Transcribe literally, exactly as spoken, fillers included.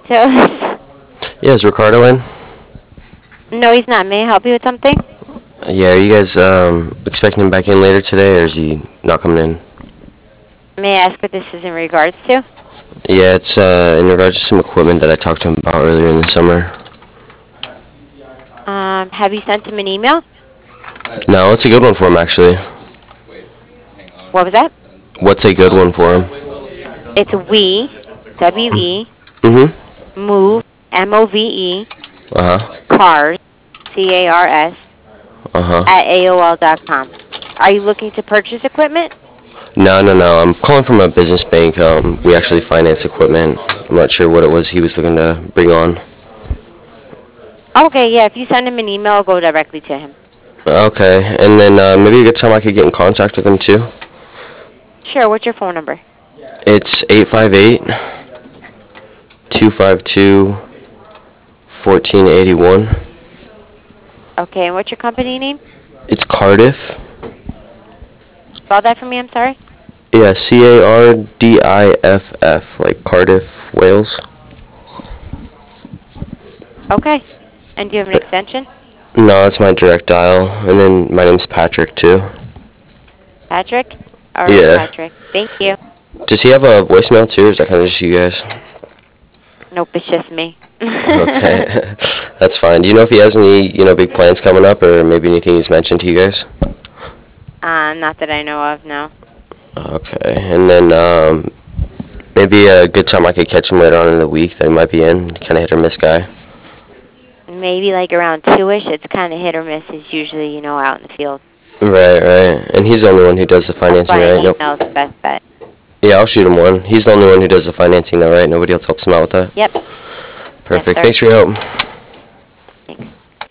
Santos? Yeah, is Ricardo in? No, he's not. May I help you with something? Yeah, are you guys um, expecting him back in later today, or is he not coming in? May I ask what this is in regards to? Yeah, it's uh, in regards to some equipment that I talked to him about earlier in the summer. Um, have you sent him an email? No, it's a good one for him, actually. What was that? What's a good one for him? It's we, W E, Mm-hmm. move, M O V E, Uh-huh. cars, C A R S, Uh-huh. at A O L dot com. Are you looking to purchase equipment? No, no, no. I'm calling from a business bank. Um, we actually finance equipment. I'm not sure what it was he was looking to bring on. Okay, yeah, if you send him an email, I'll go directly to him. Okay, and then uh, maybe a good time I could get in contact with him, too. Sure, what's your phone number? It's eight five eight, two five two, one four eight one. Okay, and what's your company name? It's Cardiff. Spell that for me, I'm sorry. Yeah, C A R D I F F, like Cardiff, Wales. Okay, and do you have an extension? No, it's my direct dial, and then my name's Patrick, too. Patrick? All right, Yeah. Patrick. Thank you. Does he have a voicemail, too, or is that kind of just you guys? Nope, it's just me. Okay, that's fine. Do you know if he has any, you know, big plans coming up, or maybe anything he's mentioned to you guys? Uh, not that I know of, no. Okay, and then um, maybe a good time I could catch him later on in the week that he might be in, kind of hit or miss guy. Maybe like around two-ish. It's kind of hit or miss. It's usually, you know, out in the field. Right, right. And he's the only one who does the financing, That's why right? an Nope. email's the best bet. Yeah, I'll shoot him one. He's the only one who does the financing, though, right? Nobody else helps him out with that? Yep. Perfect. Yes, sir. Thanks for your help.